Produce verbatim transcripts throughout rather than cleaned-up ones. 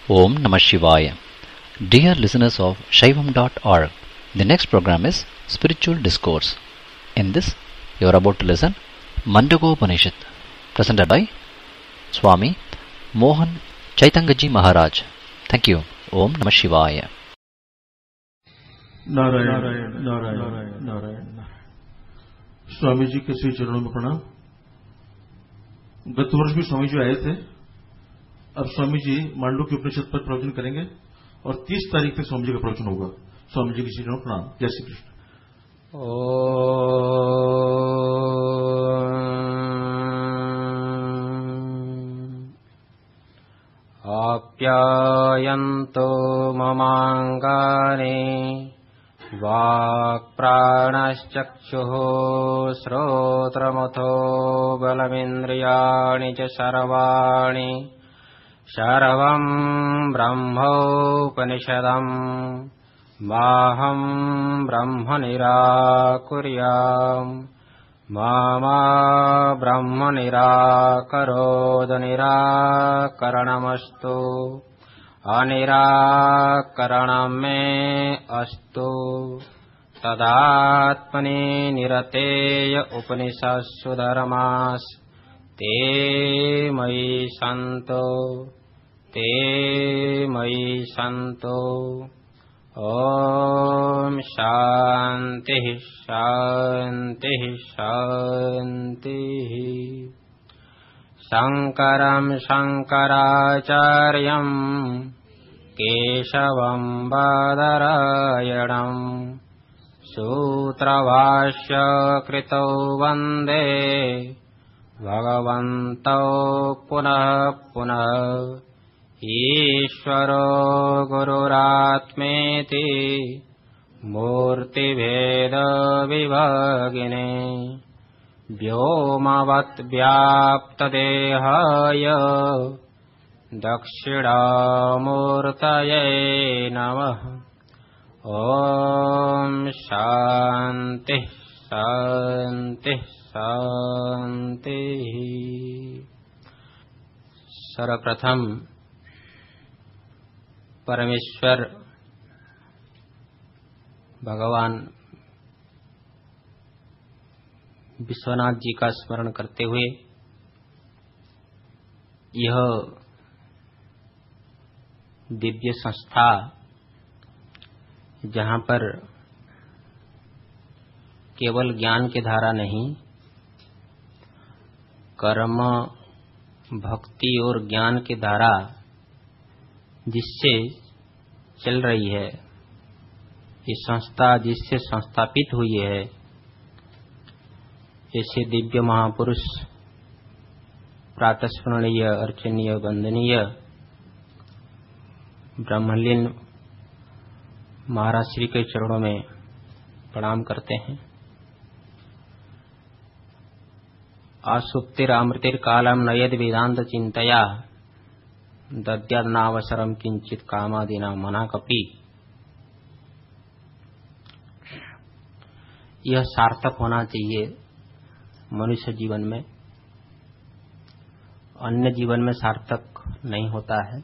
Om Namah Shivaya. Dear listeners of Shaivam dot org, the next program is Spiritual Discourse. In this, you are about to listen Mandagopanishad, presented by Swami Mohan Chaitangaji Maharaj. Thank you. Om Namah Shivaya. Narayan Narayan Narayan. Swami ji के श्री चरणों में प्रणाम। गत वर्ष भी स्वामी जी आए थे। अब स्वामी जी मांडू के उपनिषद पर प्रवचन करेंगे और तीस तारीख तक स्वामी जी का प्रवचन होगा। स्वामी जी के श्री चरणों में प्रणाम। जय श्री कृष्ण। आप्यायन्तो ममाङ्गानि वाक्प्राणश्चक्षुः श्रोत्रमथो बलमिन्द्रियाणि च सर्वाणि सर्वं ब्रह्मोपनिषदम् माहं ब्रह्म निराकुर्याम् मा मा ब्रह्म निराकरोद निराकरणमस्तु अनिराकरणं मे अस्तु। तदात्मनि निरतेय उपनिषत्सु धर्मास् ते मयि सन्तो ते मयि सन्तो। ओम शांति शांति शांति। शंकरं शंकराचार्यं केशवं बादरायणं सूत्रभाष्य कृतौ वन्दे भगवन्तौ पुनः पुनः। ईश्वरो गुरुरात्मेति मूर्तिभेद विभागिने व्योमवत् व्याप्तदेहाय दक्षिणामूर्तये नमः। ओम शांति शांति शांति। सर्वप्रथम परमेश्वर भगवान विश्वनाथ जी का स्मरण करते हुए यह दिव्य संस्था जहाँ पर केवल ज्ञान की धारा नहीं, कर्म भक्ति और ज्ञान की धारा जिससे चल रही है, ये संस्था जिससे संस्थापित हुई है, ऐसे दिव्य महापुरुष प्रातस्मरणीय अर्चनीय वंदनीय ब्रह्मलीन महाराज श्री के चरणों में प्रणाम करते हैं। आसुप्तिरामृतिर कालम नयद वेदांत चिंतया दद्यान्नावसरम किंचित कामादिना मना कपि। यह सार्थक होना चाहिए मनुष्य जीवन में, अन्य जीवन में सार्थक नहीं होता है।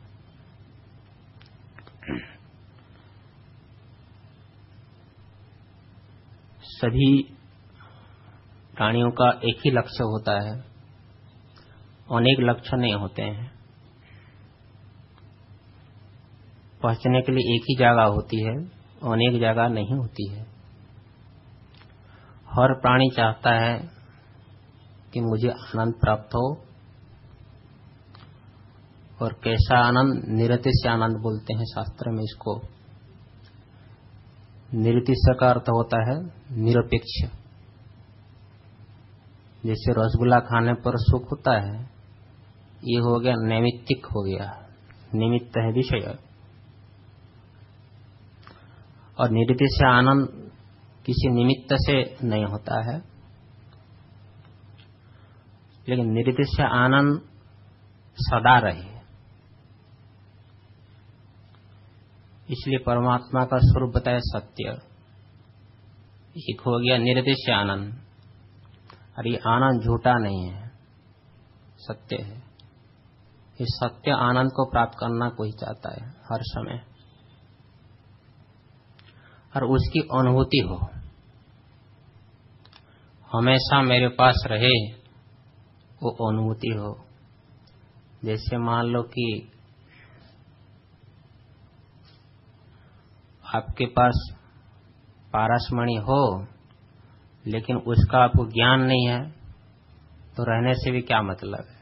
सभी प्राणियों का एक ही लक्ष्य होता है, अनेक लक्ष्य नहीं होते हैं। पहुंचने के लिए एक ही जगह होती है, अनेक जगह नहीं होती है। हर प्राणी चाहता है कि मुझे आनंद प्राप्त हो, और कैसा आनंद? निरतिश आनंद बोलते हैं शास्त्र में इसको। निरतिश का अर्थ होता है निरपेक्ष। जैसे रसगुल्ला खाने पर सुख होता है, ये हो गया नैमित्तिक, हो गया निमित्त है विषय। और निरतिश आनंद किसी निमित्त से नहीं होता है, लेकिन निरतिश आनंद सदा रहे। इसलिए परमात्मा का स्वरूप बताया सत्य। एक हो गया निरतिश आनंद, और ये आनंद झूठा नहीं है, सत्य है। इस सत्य आनंद को प्राप्त करना कोई चाहता है हर समय, और उसकी अनुभूति हो, हमेशा मेरे पास रहे वो अनुभूति हो। जैसे मान लो कि आपके पास पारसमणि हो लेकिन उसका आपको ज्ञान नहीं है, तो रहने से भी क्या मतलब है।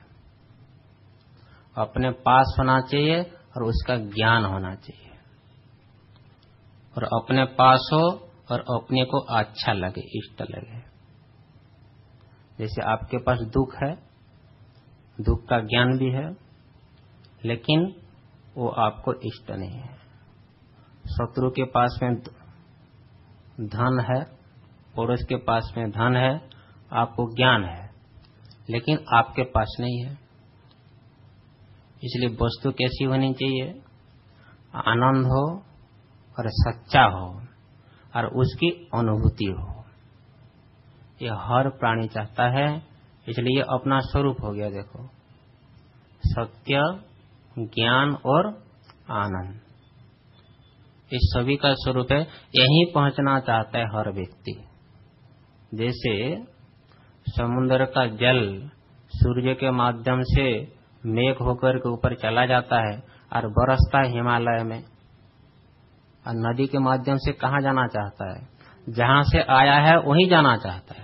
अपने पास होना चाहिए और उसका ज्ञान होना चाहिए, और अपने पास हो और अपने को अच्छा लगे, इष्ट लगे। जैसे आपके पास दुख है, दुख का ज्ञान भी है, लेकिन वो आपको इष्ट नहीं है। शत्रु के पास में धन है, पड़ोस के पास में धन है, आपको ज्ञान है, लेकिन आपके पास नहीं है। इसलिए वस्तु कैसी होनी चाहिए, आनंद हो और सच्चा हो और उसकी अनुभूति हो। ये हर प्राणी चाहता है, इसलिए ये अपना स्वरूप हो गया। देखो, सत्य, ज्ञान और आनंद, इस सभी का स्वरूप है। यहीं पहुंचना चाहता है हर व्यक्ति। जैसे समुद्र का जल सूर्य के माध्यम से मेघ होकर के ऊपर चला जाता है और बरसता है हिमालय में, और नदी के माध्यम से कहाँ जाना चाहता है, जहां से आया है वहीं जाना चाहता है।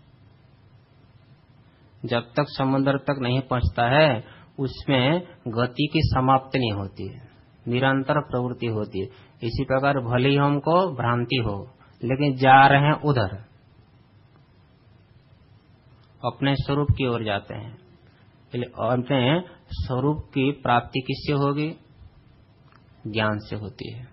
जब तक समुद्र तक नहीं पहुंचता है उसमें गति की समाप्ति नहीं होती है, निरंतर प्रवृत्ति होती है। इसी प्रकार भले ही हमको भ्रांति हो, लेकिन जा रहे हैं उधर, अपने स्वरूप की ओर जाते हैं। अपने स्वरूप की प्राप्ति किससे होगी, ज्ञान से होती है।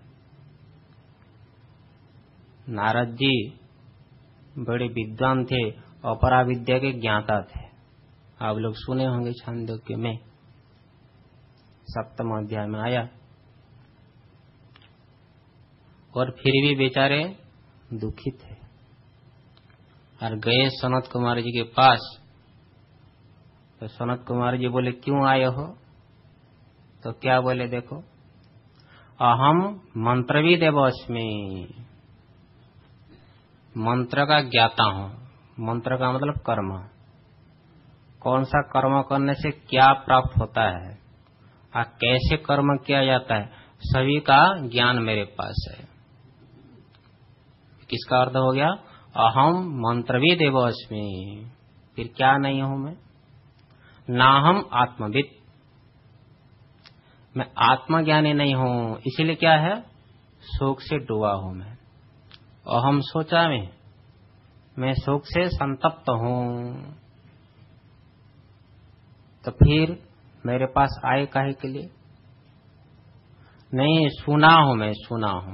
नारद जी बड़े विद्वान थे, अपरा विद्या के ज्ञाता थे। आप लोग सुने होंगे, छांदोग्य में सप्तम अध्याय में आया। और फिर भी बेचारे दुखी थे और गए सनत कुमार जी के पास। तो सनत कुमार जी बोले, क्यों आए हो? तो क्या बोले, देखो, अहम मंत्रविदेव अस्मि, मंत्र का ज्ञाता हूं। मंत्र का मतलब कर्म, कौन सा कर्म करने से क्या प्राप्त होता है और कैसे कर्म किया जाता है, सभी का ज्ञान मेरे पास है। किसका अर्थ हो गया, अहम मंत्रविदेव अस्मि। फिर क्या नहीं हूं मैं, ना हम आत्मविद, मैं आत्मज्ञानी नहीं हूं। इसीलिए क्या है, शोक से डूबा हूं मैं। अहम सोचा में, मैं शोक से संतप्त हूं। तो फिर मेरे पास आए काहे के लिए? नहीं, सुना हूं मैं, सुना हूं।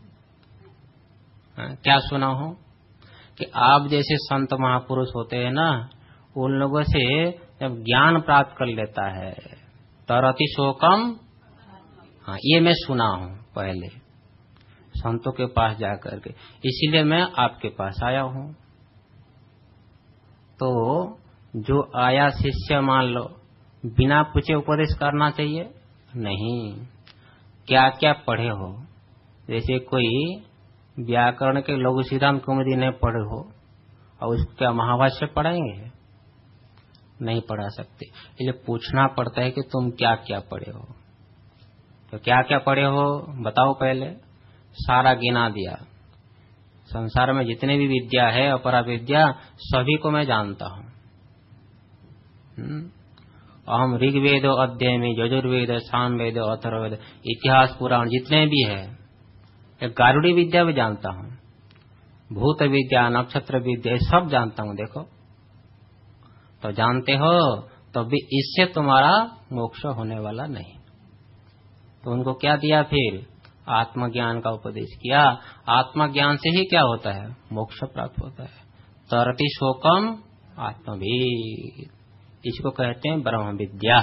क्या सुना हूं कि आप जैसे संत महापुरुष होते हैं ना, उन लोगों से जब ज्ञान प्राप्त कर लेता है तरति शोकम, हाँ, ये मैं सुना हूं पहले संतों के पास जाकर के, इसीलिए मैं आपके पास आया हूं। तो जो आया शिष्य, मान लो, बिना पूछे उपदेश करना चाहिए? नहीं। क्या क्या पढ़े हो? जैसे कोई व्याकरण के लघु सिद्धांत कौमुदी नहीं पढ़े हो और उसको क्या महाभाष्य पढ़ाएंगे? नहीं पढ़ा सकते। इसलिए पूछना पड़ता है कि तुम क्या क्या पढ़े हो। तो क्या क्या पढ़े हो बताओ। पहले सारा गिना दिया, संसार में जितने भी विद्या है, अपरा विद्या, सभी को मैं जानता हूं। अहम ऋग्वेद अध्ययन, यजुर्वेद, सामवेद, अथर्ववेद, इतिहास, पुराण जितने भी है, गारुड़ी विद्या भी जानता हूं, भूत विद्या, नक्षत्र विद्या, सब जानता हूं। देखो, तो जानते हो तो भी इससे तुम्हारा मोक्ष होने वाला नहीं। तो उनको क्या दिया फिर? आत्मज्ञान का उपदेश किया। आत्मज्ञान से ही क्या होता है? मोक्ष प्राप्त होता है। तरति शोकम आत्मविद, इसको कहते हैं ब्रह्म विद्या,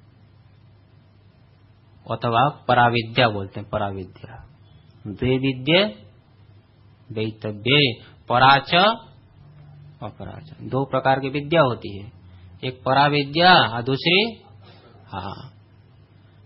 अथवा पराविद्या बोलते हैं। पराविद्या द्वे विद्ये वैतव्ये, पराच अपराच, दो प्रकार की विद्या होती है। एक पराविद्या और दूसरी, हाँ,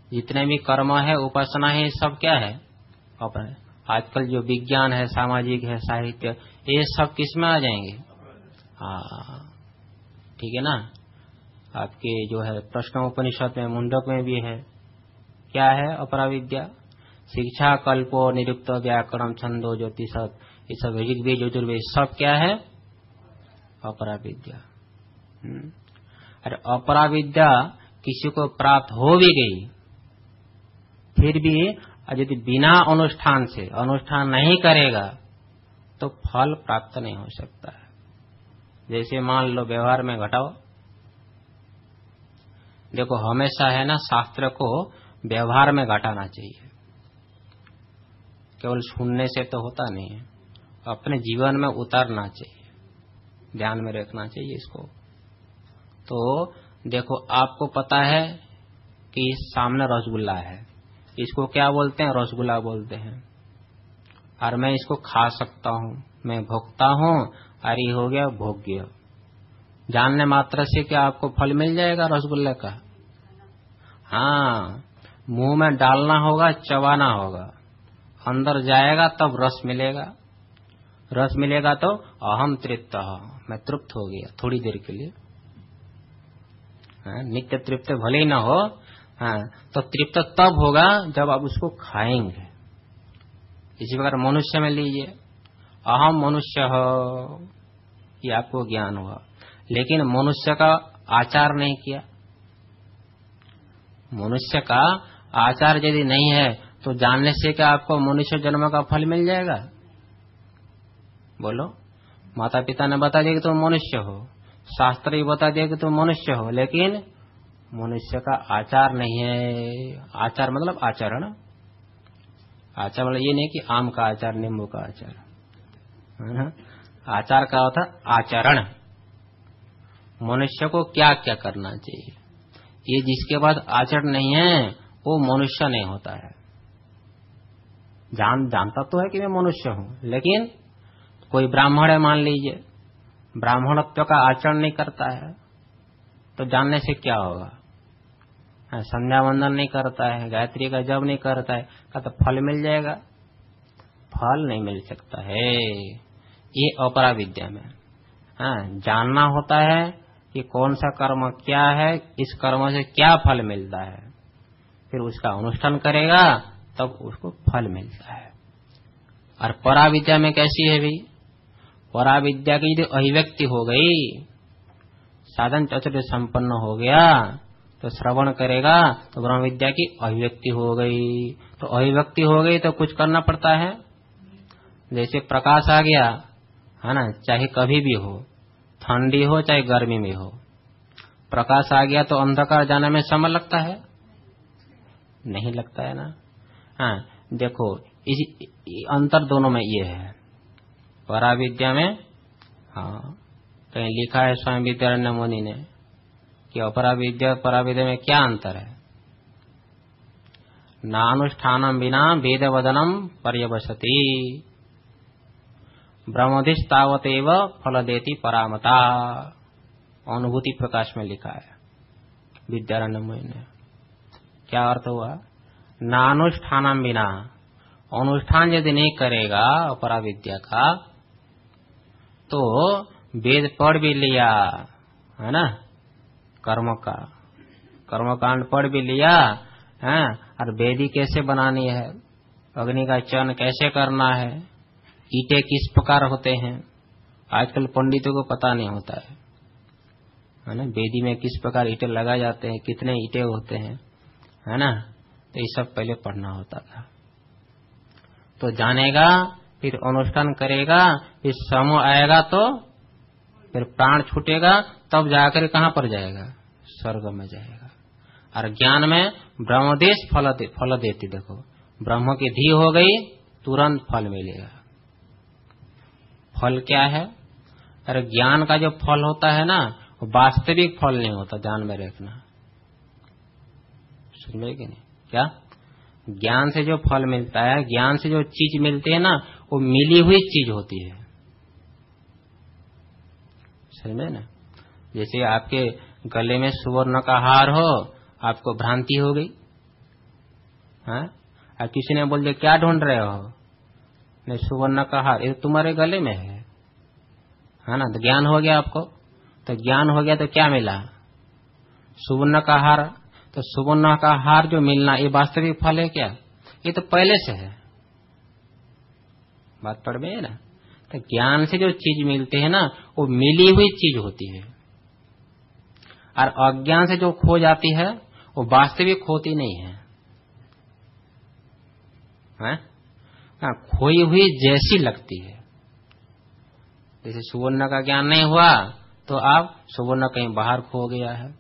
जितने भी कर्म है, उपासना है, ये सब क्या है? अपने आजकल जो विज्ञान है, सामाजिक है, साहित्य, ये सब किस में आ जाएंगे? हाँ, ठीक है ना। आपके जो है प्रश्न उपनिषद में, मुंडक में भी है, क्या है? अपराविद्या। शिक्षा, कल्पो, निरुक्त, व्याकरण, छंदो, ज्योतिष, ये सब ऋग्वेद, यजुर्वेद, सब क्या है? अपराविद्या। अरे अपराविद्या किसी को प्राप्त हो भी गई, फिर भी यदि बिना अनुष्ठान से, अनुष्ठान नहीं करेगा तो फल प्राप्त नहीं हो सकता है। जैसे मान लो व्यवहार में घटाओ, देखो हमेशा है ना, शास्त्र को व्यवहार में घटाना चाहिए, केवल सुनने से तो होता नहीं है, अपने जीवन में उतारना चाहिए, ध्यान में रखना चाहिए इसको। तो देखो आपको पता है कि सामने रसगुल्ला है, इसको क्या बोलते हैं? रसगुल्ला बोलते हैं। और मैं इसको खा सकता हूँ, मैं भोगता हूँ, और ये हो गया भोग्य। जानने मात्र से क्या आपको फल मिल जाएगा रसगुल्ले का? हाँ, मुंह में डालना होगा, चबाना होगा, अंदर जाएगा तब रस मिलेगा। रस मिलेगा तो अहम तृप्त, मैं तृप्त हो गया थोड़ी देर के लिए। हाँ, नित्य तृप्त भले ही ना हो, हाँ, तो तृप्त तब होगा जब आप उसको खाएंगे। इसी प्रकार मनुष्य में लीजिए, अहम मनुष्य हो, ये आपको ज्ञान हुआ, लेकिन मनुष्य का आचार नहीं किया। मनुष्य का आचार यदि नहीं है तो जानने से क्या आपको मनुष्य जन्म का फल मिल जाएगा? बोलो। माता पिता ने बता दिया कि तुम मनुष्य हो, शास्त्र भी बता दिया कि तुम मनुष्य हो, लेकिन मनुष्य का आचार नहीं है। आचार मतलब आचरण। आचार मतलब ये नहीं कि आम का आचार, नींबू का आचार, है ना। आचार का होता आचरण। मनुष्य को क्या क्या करना चाहिए, ये जिसके बाद आचरण नहीं है वो मनुष्य नहीं होता है। जान जानता तो है कि मैं मनुष्य हूं, लेकिन कोई ब्राह्मण है मान लीजिए, ब्राह्मणत्व का आचरण नहीं करता है, तो जानने से क्या होगा? संध्या वंदन नहीं करता है, गायत्री का जप नहीं करता है, का तो फल मिल जाएगा? फल नहीं मिल सकता है। ये अपरा विद्या में हाँ, जानना होता है कि कौन सा कर्म क्या है, इस कर्म से क्या फल मिलता है, फिर उसका अनुष्ठान करेगा तब उसको फल मिलता है। और पराविद्या में कैसी है भाई? पराविद्या की यदि अभिव्यक्ति हो गई, साधन चतुर्थ संपन्न हो गया, तो श्रवण करेगा तो ब्रह्म विद्या की अभिव्यक्ति हो गई। तो अभिव्यक्ति हो गई तो कुछ करना पड़ता है। जैसे प्रकाश आ गया है ना, चाहे कभी भी हो, ठंडी हो चाहे गर्मी में हो, प्रकाश आ गया तो अंधकार जाने में समय लगता है? नहीं लगता है ना। हाँ, देखो इस अंतर दोनों में ये है। पराविद्या में हाँ कहीं लिखा है स्वामी विद्यारण्य मुनि ने कि अपराविद्या पराविद्या में क्या अंतर है? नानुष्ठानम बिना वेद वदनम पर्यवसति, ब्रह्मधिष्ठावतेव फल देती परामता। अनुभूति प्रकाश में लिखा है विद्यारण्य मुनि ने। क्या अर्थ हुआ? नानुष्ठानम बिना, अनुष्ठान यदि नहीं करेगा अपराविद्या का, तो वेद पढ़ भी लिया है ना, कर्म का कर्मकांड पढ़ भी लिया है, और वेदी कैसे बनानी है, अग्नि का चयन कैसे करना है, ईंटें किस प्रकार होते हैं, आजकल पंडितों को पता नहीं होता है है ना। वेदी में किस प्रकार ईंटें लगाए जाते हैं, कितने ईंटें होते हैं, है ना। तो ये सब पहले पढ़ना होता था। तो जानेगा, फिर अनुष्ठान करेगा, फिर समय आएगा तो फिर प्राण छूटेगा, तब जाकर कहां पर जाएगा? स्वर्ग में जाएगा। और ज्ञान में ब्रह्मदेश फल दे, फल देती। देखो ब्रह्म की धी हो गई, तुरंत फल मिलेगा। फल क्या है? अरे ज्ञान का जो फल होता है ना, वो वास्तविक फल नहीं होता, ध्यान में रखना। समझे कि नहीं? क्या ज्ञान से जो फल मिलता है, ज्ञान से जो चीज मिलती है ना, वो मिली हुई चीज होती है। समझे ना? जैसे आपके गले में सुवर्ण का हार हो, आपको भ्रांति हो गई, हाँ? और किसी ने बोल दिया क्या ढूंढ रहे हो, नहीं सुवर्ण का हार, ये तुम्हारे गले में है, है ना। तो ज्ञान हो गया आपको, तो ज्ञान हो गया तो क्या मिला, सुवर्ण का हार। तो सुवर्ण का हार जो मिलना ये वास्तविक फल है क्या, ये तो पहले से है। बात पढ़ में है ना। तो ज्ञान से जो चीज मिलती है ना वो मिली हुई चीज होती है, और अज्ञान से जो खो जाती है वो वास्तविक होती नहीं है, है? हाँ, खोई हुई जैसी लगती है। जैसे सुवर्ण का ज्ञान नहीं हुआ तो आप सुवर्ण कहीं बाहर खो गया है,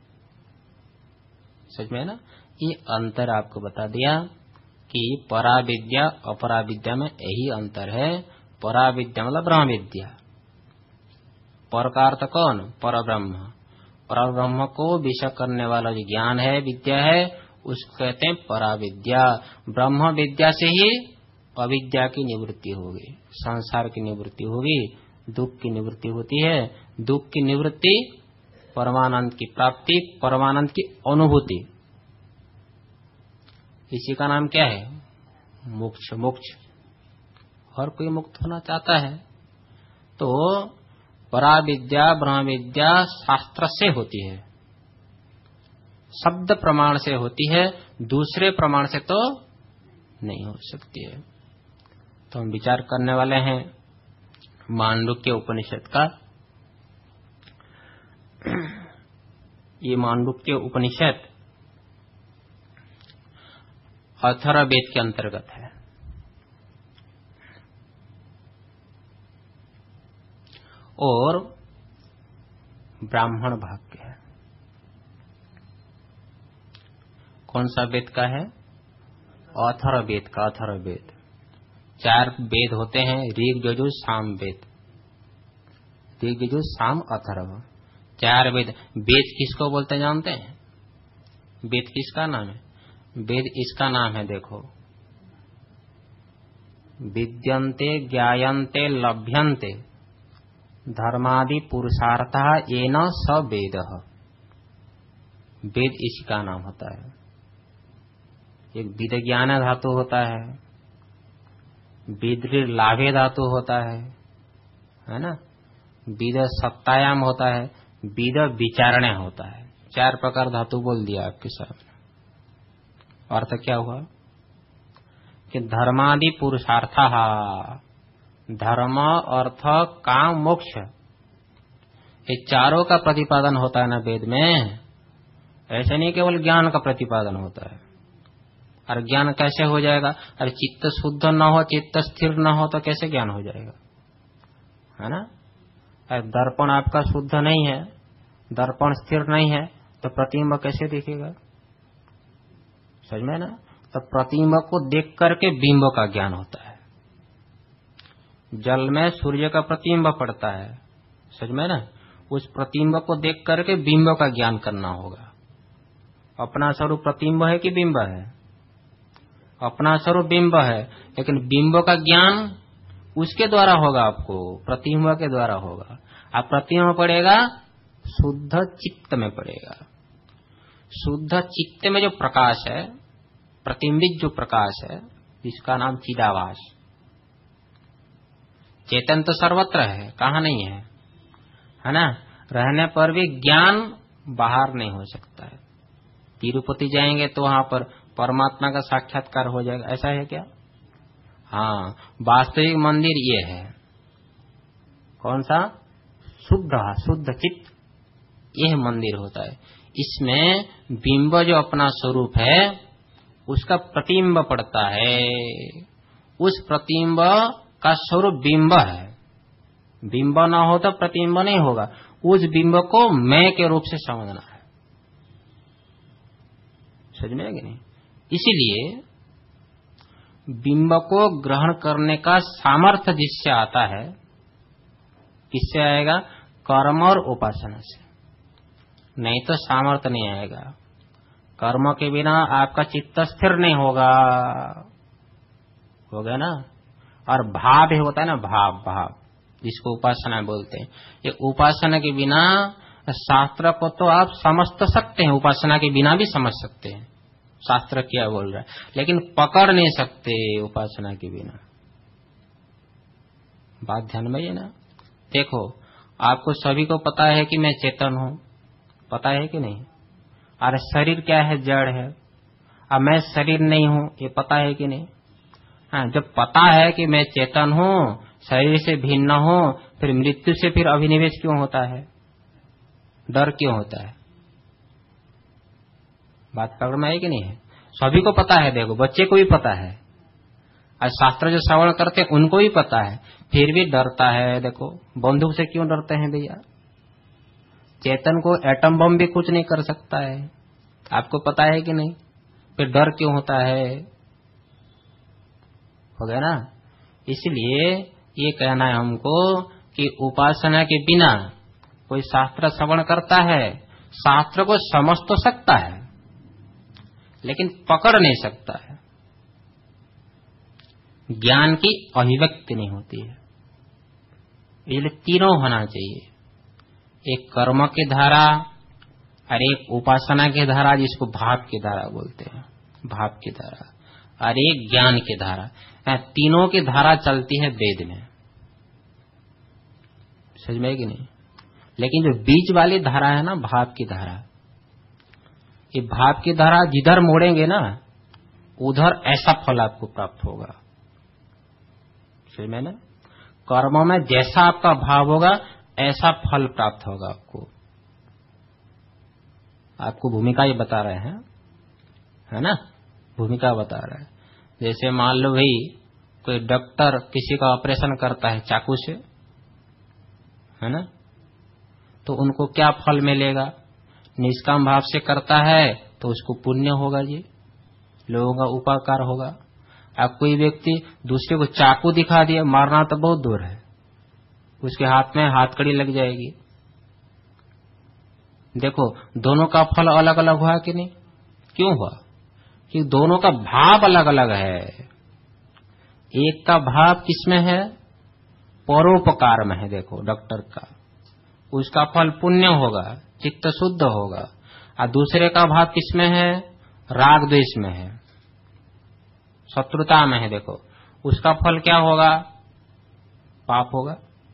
सच में ना। ये अंतर आपको बता दिया कि पराविद्या अपराविद्या में यही अंतर है। पराविद्या मतलब ब्रह्म विद्या, पर का अर्थ कौन, पर ब्रह्म। पर ब्रह्म को विषय करने वाला जो ज्ञान है, विद्या है, उसको कहते हैं पराविद्या। ब्रह्म विद्या से ही अविद्या की निवृत्ति होगी, संसार की निवृत्ति होगी, दुख की निवृत्ति होती है। दुख की निवृत्ति, परमानंद की प्राप्ति, परमानंद की अनुभूति, इसी का नाम क्या है, मोक्ष। मोक्ष हर कोई मुक्त होना चाहता है। तो पराविद्या ब्रह्म विद्या शास्त्र से होती है, शब्द प्रमाण से होती है, दूसरे प्रमाण से तो नहीं हो सकती है। तो हम विचार करने वाले हैं मांडुक्य उपनिषद का। ये मांडुक्य उपनिषद अथर्ववेद के अंतर्गत है, और ब्राह्मण भाग के है। कौन सा वेद का है, अथर्ववेद का। अथर्ववेद चार वेद होते हैं, ऋग यजुर साम वेद, ऋग यजुर साम अथर्व, चार वेद। वेद किसको बोलते हैं जानते हैं, वेद किसका नाम है, वेद इसका नाम है, देखो, विद्यन्ते ज्ञायन्ते लभ्यन्ते धर्मादि पुरुषार्था येन स वेदः। वेद इसका नाम होता है। एक विद ज्ञान धातु होता है, विद्र लाभे धातु होता है, है ना। विद सत्तायाम होता है, विद विचारणे होता है। चार प्रकार धातु बोल दिया आपके सामने। अर्थ क्या हुआ कि धर्मादि पुरुषार्था, धर्म अर्थ काम मोक्ष, ये चारों का प्रतिपादन होता है ना वेद में। ऐसे नहीं केवल ज्ञान का प्रतिपादन होता है। और ज्ञान कैसे हो जाएगा, अरे चित्त शुद्ध न हो, चित्त स्थिर न हो तो कैसे ज्ञान हो जाएगा, है ना। अरे दर्पण आपका शुद्ध नहीं है, दर्पण स्थिर नहीं है, तो प्रतिबिंब कैसे दिखेगा, समझ में ना। तो प्रतिबिंब को देख करके बिंब का ज्ञान होता है। जल में सूर्य का प्रतिबिंब पड़ता है, समझ में ना। उस प्रतिबिंब को देख करके बिंब का ज्ञान करना होगा। अपना स्वरूप प्रतिबिंब है कि बिंब है, अपना स्वरूप बिंब है, लेकिन बिंब का ज्ञान उसके द्वारा होगा, आपको प्रतिबिंब के द्वारा होगा। आप प्रतिबिंब पड़ेगा शुद्ध चित्त में पड़ेगा। शुद्ध चित्त में जो प्रकाश है, प्रतिबिंबित जो प्रकाश है, जिसका नाम चिदाभास। चेतन तो सर्वत्र है, कहाँ नहीं है, है ना। रहने पर भी ज्ञान बाहर नहीं हो सकता है। तिरुपति जाएंगे तो वहां पर परमात्मा का साक्षात्कार हो जाएगा, ऐसा है क्या। हाँ, वास्तविक मंदिर ये है, कौन सा, शुद्ध शुद्ध चित्त, यह मंदिर होता है। इसमें बिंब जो अपना स्वरूप है उसका प्रतिबिंब पड़ता है। उस प्रतिबिंब का स्वरूप बिंब है। बिंब ना हो तो प्रतिबिंब नहीं होगा। उस बिंब को मैं के रूप से समझना है, समझ में कि नहीं। इसीलिए बिंब को ग्रहण करने का सामर्थ्य जिससे आता है, किससे आएगा, कर्म और उपासना से, नहीं तो सामर्थ्य नहीं आएगा। कर्म के बिना आपका चित्त स्थिर नहीं होगा, हो गया ना। और भाव होता है ना, भाव भाव जिसको उपासना बोलते हैं। ये उपासना के बिना शास्त्र को तो आप समझ तो सकते हैं, उपासना के बिना भी समझ सकते हैं, शास्त्र क्या बोल रहा है, लेकिन पकड़ नहीं सकते उपासना के बिना। बात ध्यान में है ना। देखो, आपको सभी को पता है कि मैं चेतन हूं, पता है कि नहीं? और शरीर क्या है? जड़ है। अब मैं शरीर नहीं हूं, ये पता है कि नहीं? हाँ, जब पता है कि मैं चेतन हूं, शरीर से भिन्न हूं, फिर मृत्यु से फिर अभिनिवेश क्यों होता है? डर क्यों होता है? बात पकड़ में है कि नहीं है? सभी को पता है। देखो, बच्चे को भी पता है, और शास्त्र जो श्रवण करते हैं उनको भी पता है, फिर भी डरता है। देखो, बंदूक से क्यों डरते हैं भैया? चेतन को एटम बम भी कुछ नहीं कर सकता है, आपको पता है कि नहीं? फिर डर क्यों होता है? हो गया ना। इसलिए ये कहना है हमको कि उपासना के बिना कोई शास्त्र श्रवण करता है, शास्त्र को समझ तो सकता है लेकिन पकड़ नहीं सकता है, ज्ञान की अभिव्यक्ति नहीं होती है। इसलिए तीनों होना चाहिए, एक कर्म की धारा और एक उपासना की धारा, जिसको भाव की धारा बोलते हैं, भाव की धारा, और एक ज्ञान की धारा। तीनों की धारा चलती है वेद में, समझ में है कि नहीं? लेकिन जो बीच वाली धारा है ना, भाव की धारा, ये भाव की धारा जिधर मोड़ेंगे ना उधर ऐसा फल आपको प्राप्त होगा, समझ में ना? कर्म में जैसा आपका भाव होगा ऐसा फल प्राप्त होगा आपको। आपको भूमिका ये बता रहे हैं, है ना? भूमिका बता रहा है। जैसे मान लो भाई कोई डॉक्टर किसी का ऑपरेशन करता है चाकू से, है ना? तो उनको क्या फल मिलेगा? निष्काम भाव से करता है तो उसको पुण्य होगा जी, लोगों का उपकार होगा। अब कोई व्यक्ति दूसरे को चाकू दिखा दिया, मारना तो बहुत दूर है, उसके हाथ में हाथकड़ी लग जाएगी। देखो, दोनों का फल अलग अलग हुआ कि नहीं? क्यों हुआ? कि दोनों का भाव अलग अलग है। एक का भाव किसमें है? परोपकार में है। देखो, डॉक्टर का, उसका फल पुण्य होगा, चित्त शुद्ध होगा। और दूसरे का भाव किसमें है? राग द्वेष में है, शत्रुता में है। देखो, उसका फल क्या होगा? पाप होगा,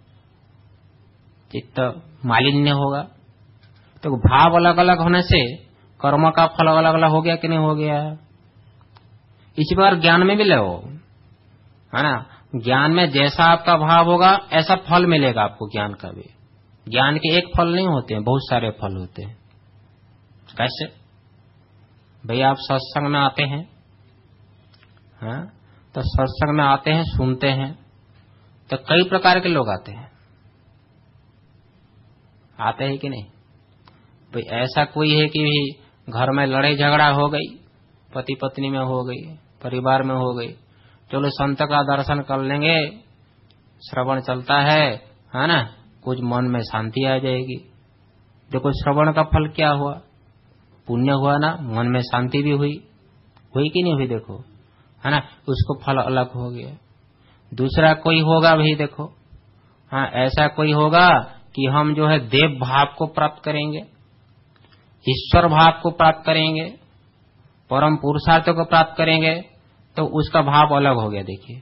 चित्त मालिन्य होगा। तो भाव अलग अलग होने से कर्म का फल अलग अलग हो गया कि नहीं हो गया? इसी बार ज्ञान में भी लो, है ना? ज्ञान में जैसा आपका भाव होगा ऐसा फल मिलेगा आपको। ज्ञान का भी, ज्ञान के एक फल नहीं होते हैं, बहुत सारे फल होते हैं। कैसे? भाई आप सत्संग में आते हैं, हाँ? तो सत्संग में आते हैं, सुनते हैं, तो कई प्रकार के लोग आते हैं, आते हैं कि नहीं? भाई ऐसा कोई है कि घर में लड़ाई झगड़ा हो गई, पति पत्नी में हो गई, परिवार में हो गई, चलो संत का दर्शन कर लेंगे, श्रवण चलता है, है ना? कुछ मन में शांति आ जाएगी। देखो, श्रवण का फल क्या हुआ? पुण्य हुआ ना, मन में शांति भी हुई, हुई कि नहीं हुई? देखो, है ना? उसको फल अलग हो गया। दूसरा कोई होगा भाई, देखो, हाँ, ऐसा कोई होगा कि हम जो है देव भाव को प्राप्त करेंगे, ईश्वर भाव को प्राप्त करेंगे, परम पुरुषार्थ को प्राप्त करेंगे, तो उसका भाव अलग हो गया। देखिए,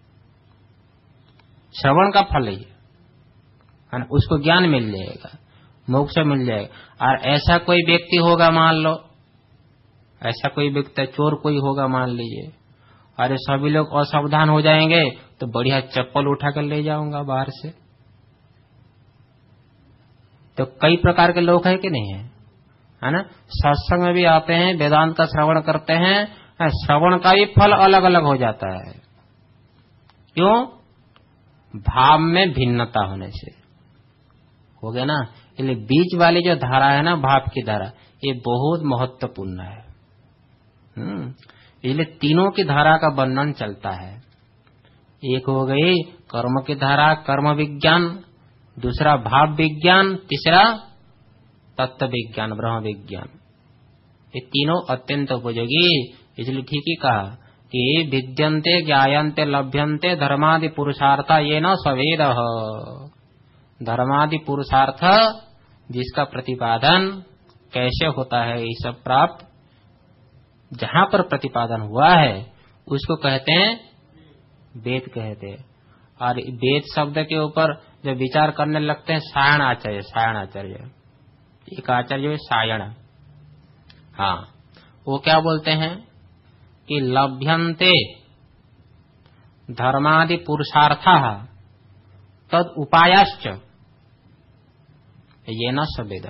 श्रवण का फल है ना, उसको ज्ञान मिल जाएगा, मोक्ष मिल जाएगा। और ऐसा कोई व्यक्ति होगा, मान लो ऐसा कोई व्यक्ति, चोर कोई होगा मान लीजिए, अरे सभी लोग असावधान हो जाएंगे तो बढ़िया चप्पल उठाकर ले जाऊंगा बाहर से। तो कई प्रकार के लोग हैं कि नहीं है, है ना? सत्संग में भी आते हैं, वेदांत का श्रवण करते हैं, श्रवण का भी फल अलग अलग हो जाता है। क्यों? भाव में भिन्नता होने से हो गया ना। इसलिए बीच वाली जो धारा है ना, भाव की धारा, ये बहुत महत्वपूर्ण है। हम्म इसलिए तीनों की धारा का वर्णन चलता है। एक हो गई कर्म की धारा, कर्म विज्ञान, दूसरा भाव विज्ञान, तीसरा तत्व विज्ञान, ब्रह्म विज्ञान। ये तीनों अत्यंत उपयोगी। इसलिए ठीक ही कहा कि विद्यन्ते ज्ञायन्ते लभ्यन्ते धर्मादि पुरुषार्थ ये न सवेद। धर्मादि पुरुषार्थ जिसका प्रतिपादन कैसे होता है, ये सब प्राप्त जहां पर प्रतिपादन हुआ है उसको कहते हैं वेद कहते हैं। और वेद शब्द के ऊपर जब विचार करने लगते हैं सायण आचार्य सायण आचार्य एक आचार्य सायण, हाँ, वो क्या बोलते हैं कि लभ्यन्ते धर्मादि पुरुषार्था तद उपायाश्च ये न सवेद।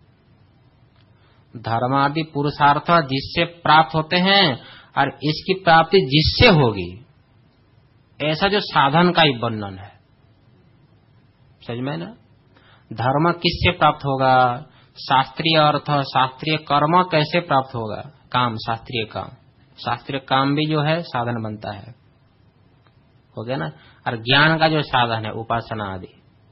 धर्मादि पुरुषार्थ जिससे प्राप्त होते हैं और इसकी प्राप्ति जिससे होगी, ऐसा जो साधन का ही वर्णन है। समझ में ना? धर्म किससे प्राप्त होगा? शास्त्रीय अर्थ, शास्त्रीय कर्म कैसे प्राप्त होगा? काम, शास्त्रीय काम, शास्त्रीय काम भी जो है साधन बनता है, हो गया ना। और ज्ञान का जो साधन है उपासना आदि,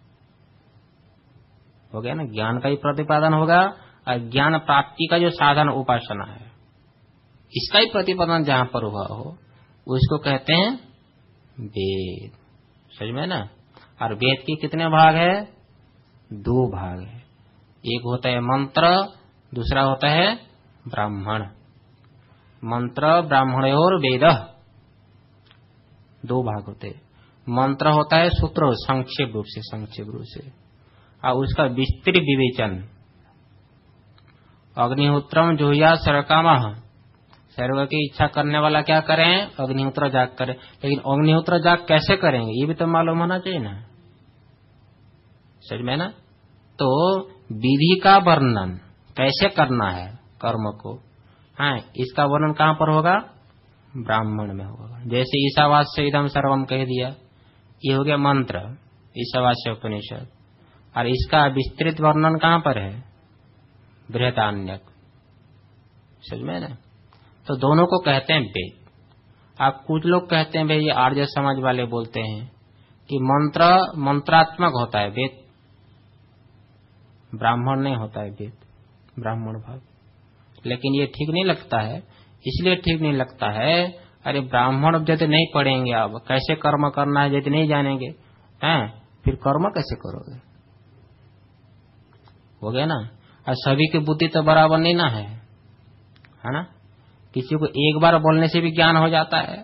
हो गया ना। ज्ञान का ही प्रतिपादन होगा और ज्ञान प्राप्ति का जो साधन उपासना है, इसका ही प्रतिपादन जहां पर हुआ हो उसको कहते हैं वेद। समझ में ना? और वेद के कितने भाग है? दो भाग है। एक होता है मंत्र, दूसरा होता है ब्राह्मण। मंत्र ब्राह्मण और वेद दो भाग होते हैं। मंत्र होता है सूत्र संक्षेप रूप से, संक्षेप रूप से, और उसका विस्तृत विवेचन। अग्निहोत्रम जुहुया सर्वकामः, सर्व की इच्छा करने वाला क्या करें? अग्निहोत्र जाग करें। लेकिन अग्निहोत्र जाग कैसे करेंगे ये भी तो मालूम होना चाहिए ना। समझ में ना? तो विधि का वर्णन कैसे करना है कर्म को, हाँ, इसका वर्णन कहां पर होगा? ब्राह्मण में होगा। जैसे ईशावास्य इदम सर्वम कह दिया, ये हो गया मंत्र, ईशावास्य उपनिषद। और इसका विस्तृत वर्णन कहां पर है? बृहदारण्यक। समझ में ना? तो दोनों को कहते हैं वेद। आप कुछ लोग कहते हैं भाई, ये आर्य समाज वाले बोलते हैं कि मंत्र मंत्रात्मक होता है वेद, ब्राह्मण नहीं होता है वेद, ब्राह्मण भाग। लेकिन ये ठीक नहीं लगता है। इसलिए ठीक नहीं लगता है, अरे ब्राह्मण यदि नहीं पढ़ेंगे आप कैसे कर्म करना है, यदि नहीं जानेंगे हैं, फिर कर्म कैसे करोगे? हो गया ना। और सभी की बुद्धि तो बराबर नहीं ना है, है ना। किसी को एक बार बोलने से भी ज्ञान हो जाता है,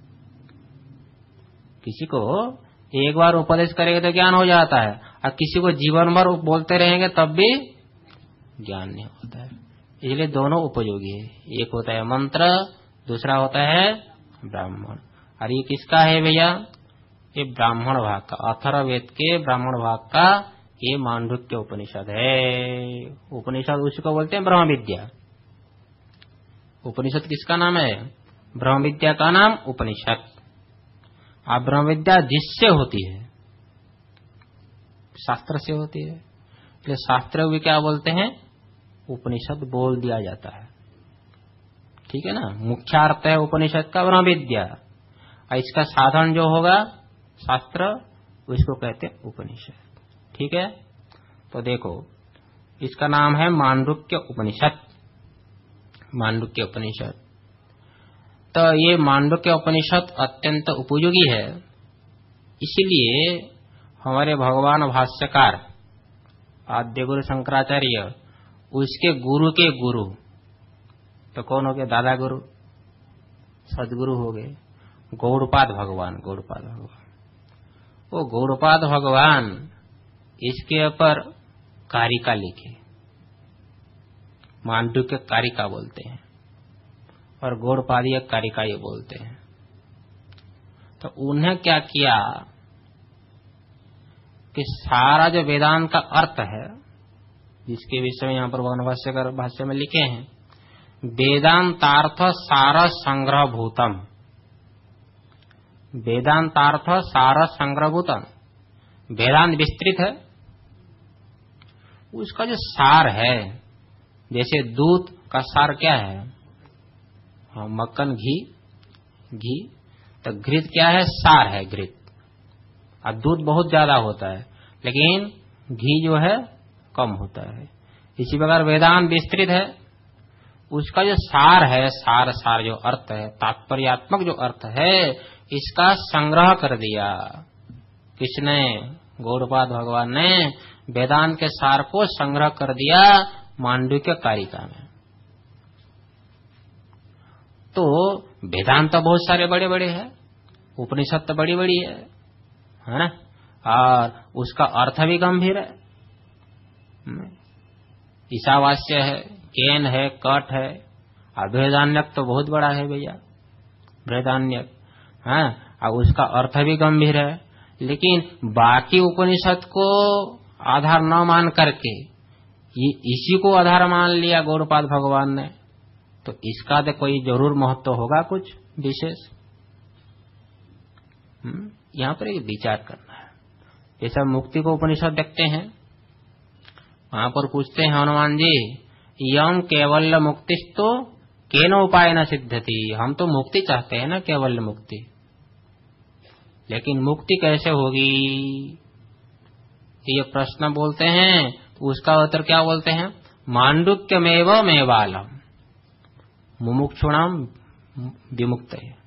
किसी को एक बार उपदेश करेंगे तो ज्ञान हो जाता है, और किसी को जीवन भर बोलते रहेंगे तब भी ज्ञान नहीं होता है। इसलिए दोनों उपयोगी है। एक होता है मंत्र, दूसरा होता है ब्राह्मण। और ये किसका है भैया? ये ब्राह्मण भाग का, अथर्ववेद के ब्राह्मण भाग का ये मांडुक्य उपनिषद है। उपनिषद उसको बोलते हैं ब्रह्म विद्या। उपनिषद किसका नाम है? ब्रह्म विद्या का नाम उपनिषद। अब ब्रह्म विद्या जिससे होती है, शास्त्र से होती है, इसलिए शास्त्र भी क्या बोलते हैं? उपनिषद बोल दिया जाता है। ठीक है ना। मुख्यार्थ है उपनिषद का ब्रह्म विद्या, और इसका साधन जो होगा शास्त्र, उसको कहते हैं उपनिषद। ठीक है। तो देखो, इसका नाम है मांडुक्य उपनिषद। मांडुक्य उपनिषद। तो ये मांडुक्य उपनिषद अत्यंत उपयोगी है। इसलिए हमारे भगवान भाष्यकार आद्य गुरु शंकराचार्य, उसके गुरु के गुरु तो कौन हो गए? दादा गुरु, सदगुरु हो गए गौड़पाद भगवान। गौड़पाद भगवान, वो गौड़पाद भगवान इसके ऊपर कारिका लिखे, मांडुक्य कारिका बोलते हैं, और गौड़पादीय कारिका ये बोलते हैं। तो उन्हें क्या किया कि सारा जो वेदांत का अर्थ है, जिसके विषय में यहाँ पर भगवान भाष्यकार भाष्य में लिखे हैं, वेदांतार्थ सार संग्रह भूतम, वेदांतार्थ सार संग्रह भूतम। वेदांत विस्तृत है, उसका जो सार है, जैसे दूध का सार क्या है? हाँ, मक्खन, घी। घी तो घृत क्या है? सार है, घृत। और दूध बहुत ज्यादा होता है, लेकिन घी जो है कम होता है। इसी प्रकार वेदांत विस्तृत है, उसका जो सार है, सार सार जो अर्थ है, तात्पर्यात्मक जो अर्थ है, इसका संग्रह कर दिया। किसने? गौड़पाद भगवान ने वेदांत के सार को संग्रह कर दिया मांडुक्य कारिका में। तो वेदांत तो बहुत सारे बड़े बड़े हैं, उपनिषद तो बड़ी बड़ी है, है ना, और उसका अर्थ भी गंभीर है। ईशावास्य है, केन है, कट है, और बृहदारण्यक तो बहुत बड़ा है भैया, बृहदारण्यक, हाँ, और उसका अर्थ भी गंभीर है। लेकिन बाकी उपनिषद को आधार न मान करके ये इसी को आधार मान लिया गौड़पाद भगवान ने, तो इसका तो कोई जरूर महत्व होगा कुछ विशेष। यहाँ पर एक विचार करना है। जैसा मुक्ति को उपनिषद देखते हैं, वहां पर पूछते हैं हनुमान जी, यम केवल मुक्तिस्तु केन उपाय न सिद्धति। हम तो मुक्ति चाहते हैं ना, केवल मुक्ति, लेकिन मुक्ति कैसे होगी, ये प्रश्न बोलते हैं। तो उसका उत्तर क्या बोलते हैं, मांडुक्यमेव मेवालम मुमुक्षुणाम विमुक्त है।